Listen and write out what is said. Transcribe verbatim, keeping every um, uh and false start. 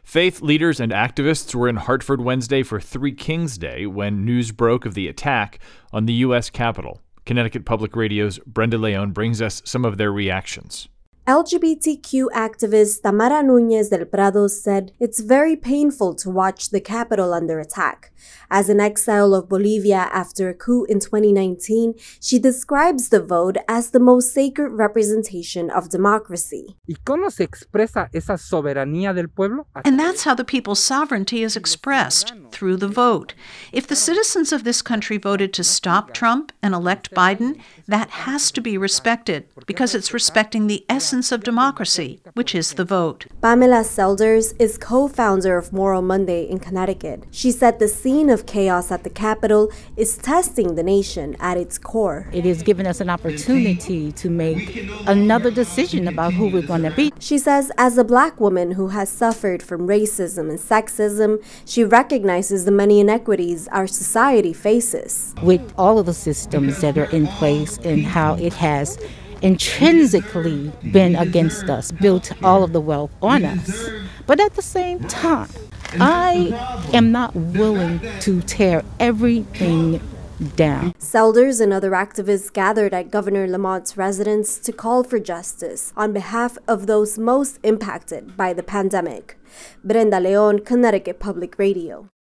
Faith leaders and activists were in Hartford Wednesday for Three Kings Day when news broke of the attack on the U S Capitol. Connecticut Public Radio's Brenda Leon brings us some of their reactions. L G B T Q activist Tamara Núñez del Prado said it's very painful to watch the Capitol under attack. As an exile of Bolivia after a coup in twenty nineteen, she describes the vote as the most sacred representation of democracy. ¿Y cómo se expresa esa soberanía del pueblo? And that's how the people's sovereignty is expressed, through the vote. If the citizens of this country voted to stop Trump and elect Biden, that has to be respected, because it's respecting the essence of democracy, which is the vote. Pamela Selders is co-founder of Moral Monday in Connecticut. She said the scene of chaos at the Capitol is testing the nation at its core. It has given us an opportunity to make another decision about who we're going to be. She says as a Black woman who has suffered from racism and sexism, she recognizes the many inequities our society faces. With all of the systems that are in place and how it has intrinsically been against us, built all of the wealth on us. But at the same time, I am not willing to tear everything down. Selders and other activists gathered at Governor Lamont's residence to call for justice on behalf of those most impacted by the pandemic. Brenda Leon, Connecticut Public Radio.